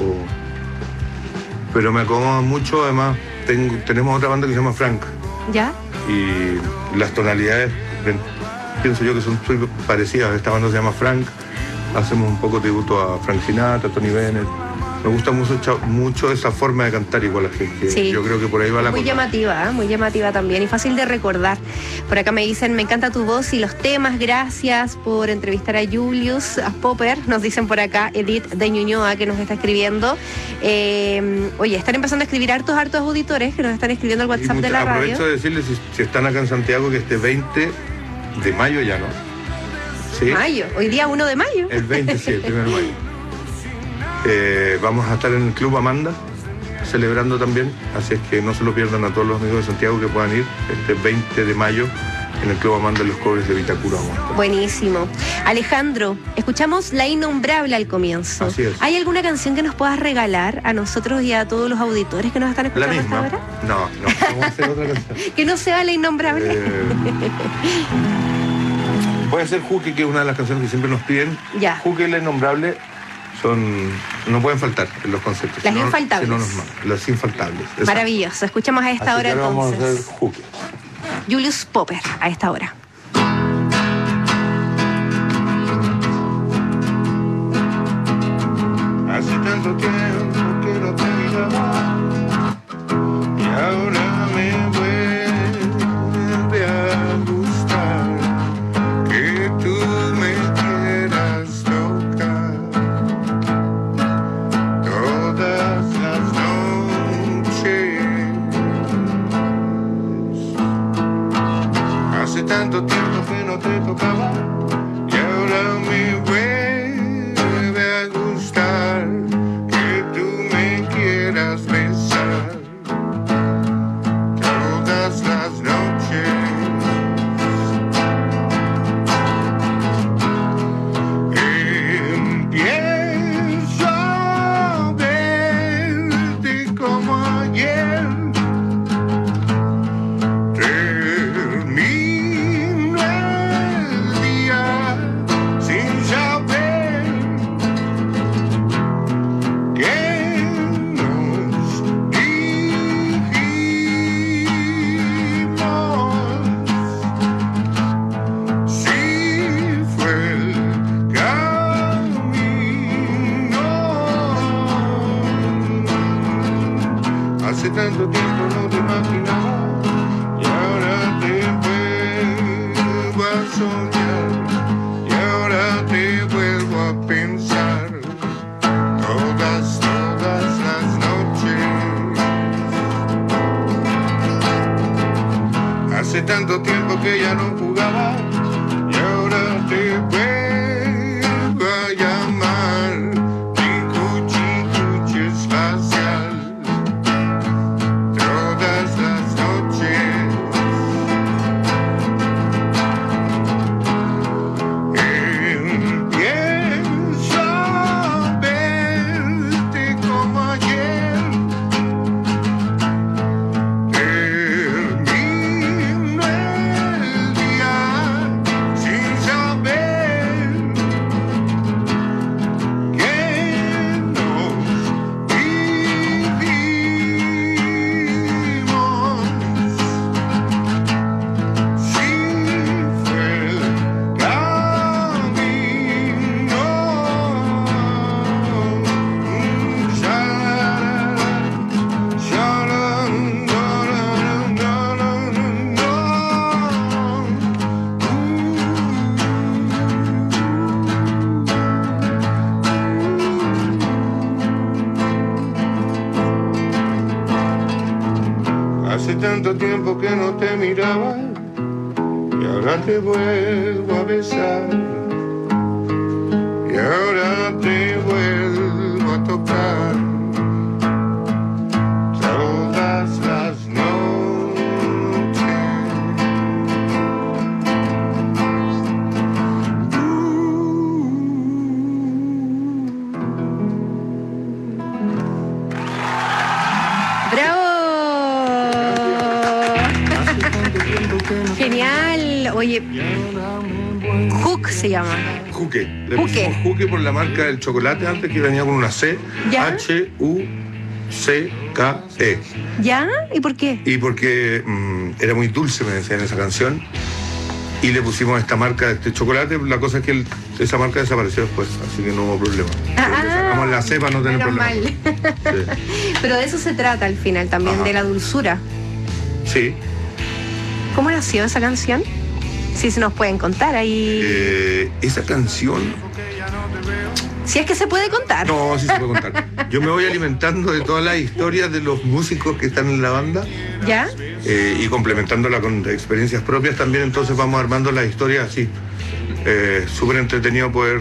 Speaker 14: pero me acomoda mucho. Además, tenemos otra banda que se llama Frank.
Speaker 19: ¿Ya?
Speaker 14: Y las tonalidades, pienso yo que son muy parecidas. Esta banda se llama Frank. Hacemos un poco tributo a Frank Sinatra, a Tony Bennett. Me gusta mucho esa forma de cantar igual a gente.
Speaker 19: Sí.
Speaker 14: Yo creo que por ahí va la cosa.
Speaker 19: Muy llamativa también y fácil de recordar. Por acá me dicen: me encanta tu voz y los temas, gracias por entrevistar a Julius, a Popper, nos dicen por acá. Edith de Ñuñoa, que nos está escribiendo. Oye, están empezando a escribir hartos auditores que nos están escribiendo al WhatsApp de la radio.
Speaker 14: Aprovecho de decirles, si están acá en Santiago, que este 20 de mayo ya, ¿no? ¿Sí?
Speaker 19: Mayo, hoy día 1 de mayo.
Speaker 14: El 20, sí, el 1 de mayo. Vamos a estar en el Club Amanda celebrando también, así es que no se lo pierdan a todos los amigos de Santiago que puedan ir este 20 de mayo en el Club Amanda en Los Cobres de Vitacura.
Speaker 19: Buenísimo. Alejandro, escuchamos La Innombrable al comienzo.
Speaker 14: Así es.
Speaker 19: ¿Hay alguna canción que nos puedas regalar a nosotros y a todos los auditores que nos están escuchando
Speaker 14: la misma
Speaker 19: hasta ahora?
Speaker 14: No, vamos a hacer otra canción.
Speaker 19: Que no sea La Innombrable.
Speaker 14: Puede ser Juque, que es una de las canciones que siempre nos piden.
Speaker 19: Ya.
Speaker 14: Juque y La Innombrable no pueden faltar en los conciertos.
Speaker 19: Las infaltables.
Speaker 14: Las infaltables. Exacto.
Speaker 19: Maravilloso. Escuchamos a esta hora entonces.
Speaker 14: Vamos a hacer Juque.
Speaker 19: Julius Popper a esta hora.
Speaker 8: Hace tanto tiempo que no te miraba y ahora me vuelve a gustar que tú me quieras tocar todas las noches. Hace tanto
Speaker 14: tanto tiempo no te imaginaba y ahora te vuelvo a soñar y ahora te vuelvo a pensar todas las noches. Hace tanto tiempo que ya no jugaba y ahora te vuelvo a llamar. Mi cuchi espacial todas las noches. Empiezo a verte como ayer. Termino el día sin saber que nos vivimos. Si fue el camino, hace tanto tiempo que no te miraba y ahora te vuelvo a besar y ahora te vuelvo a tocar todas las noches.
Speaker 19: ¡Bravo! Genial. Oye, Hook se llama.
Speaker 14: Juque. Le pusimos Juque por la marca del chocolate antes, que venía con una C.
Speaker 19: ¿Ya?
Speaker 14: H-U-C-K-E.
Speaker 19: ¿Ya? ¿Y por qué?
Speaker 14: Y porque era muy dulce, me decían en esa canción. Y le pusimos esta marca de este chocolate. La cosa es que esa marca desapareció después, así que no hubo problema. Le sacamos la C para no tener
Speaker 19: menos
Speaker 14: problema.
Speaker 19: mal. Pero de eso se trata al final también,
Speaker 14: Ajá.
Speaker 19: de la dulzura.
Speaker 14: Sí.
Speaker 19: ¿Cómo nació esa canción? Si se nos pueden contar ahí.
Speaker 14: Esa canción...
Speaker 19: Si es que se puede contar.
Speaker 14: No, sí se puede contar. Yo me voy alimentando de todas las historias de los músicos que están en la banda.
Speaker 19: ¿Ya?
Speaker 14: Y complementándola con experiencias propias también, entonces vamos armando las historias así. Súper entretenido poder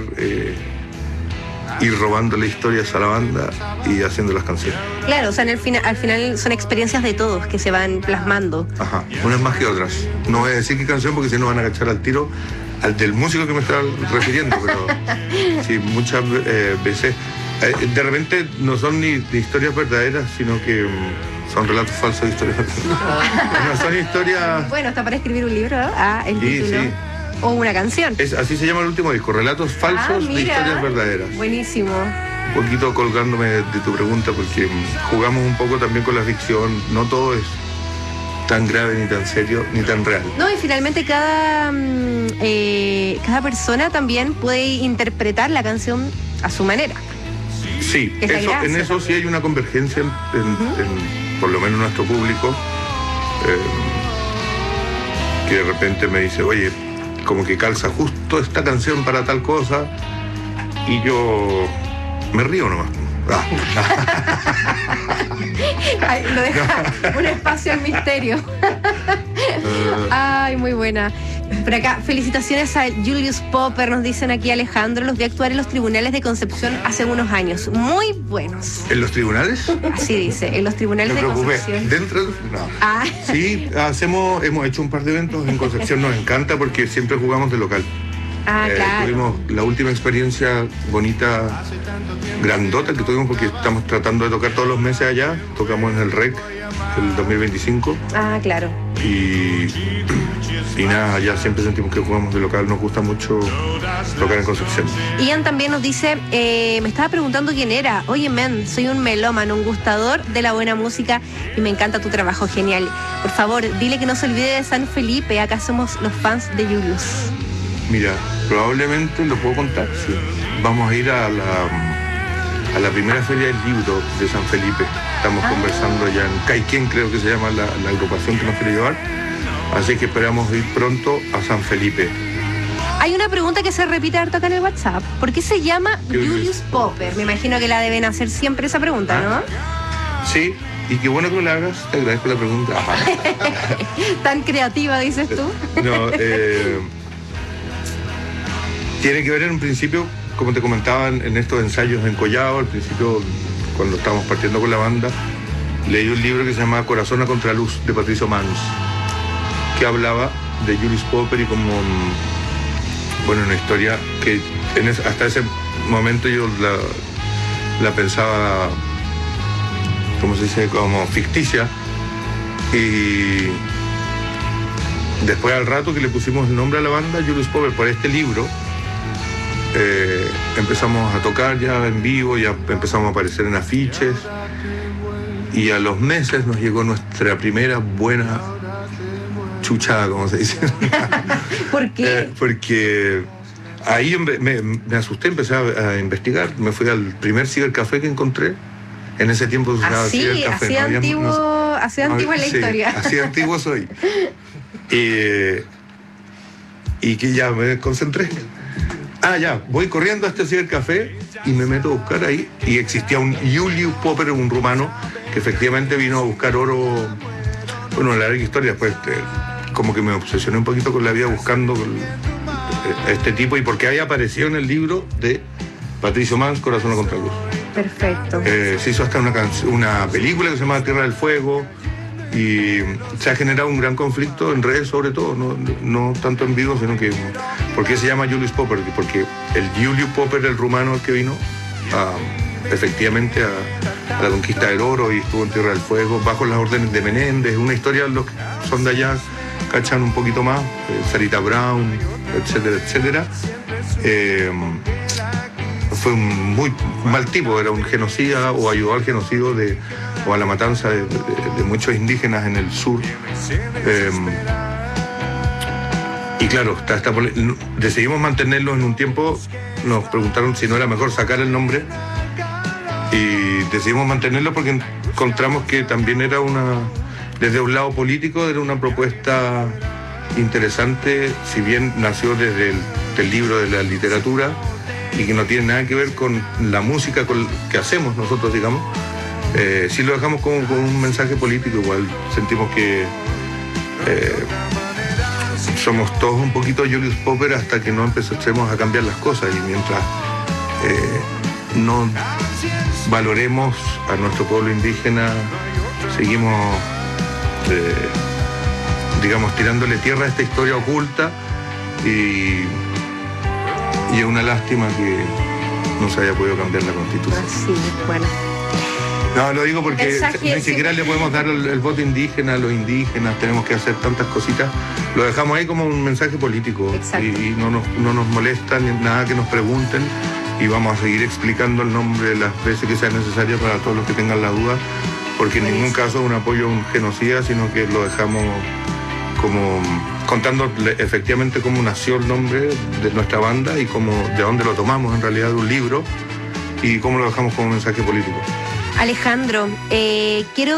Speaker 14: ir robándole historias a la banda y haciendo las canciones.
Speaker 19: Claro, o sea, al final son experiencias de todos que se van plasmando.
Speaker 14: Ajá, unas más que otras. No voy a decir qué canción porque si no van a cachar al tiro al del músico que me está refiriendo, pero sí, muchas veces de repente no son ni de historias verdaderas, sino que son relatos falsos de historias verdaderas. No son historias...
Speaker 19: Bueno, está para escribir un libro, ¿no? El título.
Speaker 14: Sí.
Speaker 19: O una canción.
Speaker 14: Así se llama el último disco, Relatos Falsos de Historias Verdaderas.
Speaker 19: Buenísimo.
Speaker 14: Un poquito colgándome de tu pregunta, porque jugamos un poco también con la ficción. No todo es tan grave, ni tan serio, ni tan real.
Speaker 19: No, y finalmente cada persona también puede interpretar la canción a su manera.
Speaker 14: Sí, en eso sí hay una convergencia en por lo menos nuestro público, que de repente me dice, oye, como que calza justo esta canción para tal cosa, y yo me río nomás.
Speaker 19: Ay, lo deja un espacio al misterio. Ay, muy buena. Por acá, felicitaciones a Julius Popper, nos dicen aquí Alejandro, los vi actuar en los tribunales de Concepción hace unos años. Muy buenos.
Speaker 14: ¿En los tribunales?
Speaker 19: Así dice, en los tribunales de Concepción.
Speaker 14: ¿Dentro? No.
Speaker 19: Ah.
Speaker 14: Sí, hemos hecho un par de eventos en Concepción, nos encanta porque siempre jugamos de local.
Speaker 19: Ah, claro.
Speaker 14: Tuvimos la última experiencia bonita, grandota que tuvimos porque estamos tratando de tocar todos los meses allá. Tocamos en el REC el 2025.
Speaker 19: Ah, claro.
Speaker 14: Y nada, allá siempre sentimos que jugamos de local. Nos gusta mucho tocar en Concepción.
Speaker 19: Ian también nos dice, me estaba preguntando quién era. Oye, men, soy un melómano, un gustador de la buena música y me encanta tu trabajo, genial. Por favor, dile que no se olvide de San Felipe, acá somos los fans de Julius.
Speaker 14: Mira, probablemente lo puedo contar, sí. Vamos a ir a la primera feria del libro de San Felipe. estamos conversando ya en Caiquén, creo que se llama la agrupación que nos quiere llevar. Así que esperamos ir pronto a San Felipe.
Speaker 19: Hay una pregunta que se repite harto acá en el WhatsApp. ¿Por qué se llama Julius Popper? Me imagino que la deben hacer siempre esa pregunta, ¿no?
Speaker 14: Sí, y qué bueno que me la hagas. Te agradezco la pregunta.
Speaker 19: Tan creativa, dices tú.
Speaker 14: No, tiene que ver en un principio, como te comentaba, en estos ensayos en Collao, al principio, cuando estábamos partiendo con la banda, leí un libro que se llama Corazón a Contraluz, de Patricio Mans, que hablaba de Julius Popper y como, bueno, una historia que hasta ese momento yo la pensaba, ¿cómo se dice?, como ficticia. Y después, al rato que le pusimos el nombre a la banda, Julius Popper, por este libro, empezamos a tocar ya en vivo, ya empezamos a aparecer en afiches, y a los meses nos llegó nuestra primera buena chuchada, como se dice.
Speaker 19: ¿Por qué?
Speaker 14: Porque ahí me asusté, empecé a investigar, me fui al primer cibercafé que encontré. En ese tiempo se usaba cibercafé.
Speaker 19: Así antigua la historia.
Speaker 14: Así antiguo soy. Y que ya me concentré. Voy corriendo a este cibercafé y me meto a buscar ahí. Y existía un Julius Popper, un rumano, que efectivamente vino a buscar oro. Bueno, la larga historia, después como que me obsesioné un poquito con la vida buscando este tipo, y porque había aparecido en el libro de Patricio Mans, Corazón a Contraluz.
Speaker 19: Perfecto.
Speaker 14: Se hizo hasta una película que se llama Tierra del Fuego, y se ha generado un gran conflicto en redes, sobre todo, no tanto en vivo, sino que ¿por qué se llama Julius Popper? Porque el Julius Popper, el rumano, el que vino efectivamente a la conquista del oro y estuvo en Tierra del Fuego bajo las órdenes de Menéndez. Una historia, los que son de allá cachan un poquito más, Sarita Brown, etcétera, etcétera. Fue un muy mal tipo, era un genocida, o ayudó al genocidio o a la matanza de muchos indígenas en el sur. Y claro, decidimos mantenerlo en un tiempo. Nos preguntaron si no era mejor sacar el nombre, y decidimos mantenerlo porque encontramos que también era desde un lado político, era una propuesta interesante, si bien nació desde el libro de la literatura y que no tiene nada que ver con la música que hacemos nosotros, digamos. Sí lo dejamos con un mensaje político. Igual sentimos que somos todos un poquito Julius Popper hasta que no empecemos a cambiar las cosas, y mientras no valoremos a nuestro pueblo indígena, seguimos digamos tirándole tierra a esta historia oculta, y es una lástima que no se haya podido cambiar la Constitución.
Speaker 19: Sí, bueno.
Speaker 14: No, lo digo porque ni siquiera le podemos dar el voto indígena a los indígenas, tenemos que hacer tantas cositas. Lo dejamos ahí como un mensaje político. Y no nos molesta ni nada que nos pregunten, y vamos a seguir explicando el nombre las veces que sea necesario para todos los que tengan la duda, porque en ningún caso es un apoyo a un genocida, sino que lo dejamos como contando efectivamente cómo nació el nombre de nuestra banda y de dónde lo tomamos en realidad de un libro, y cómo lo dejamos como mensaje político.
Speaker 19: Alejandro, quiero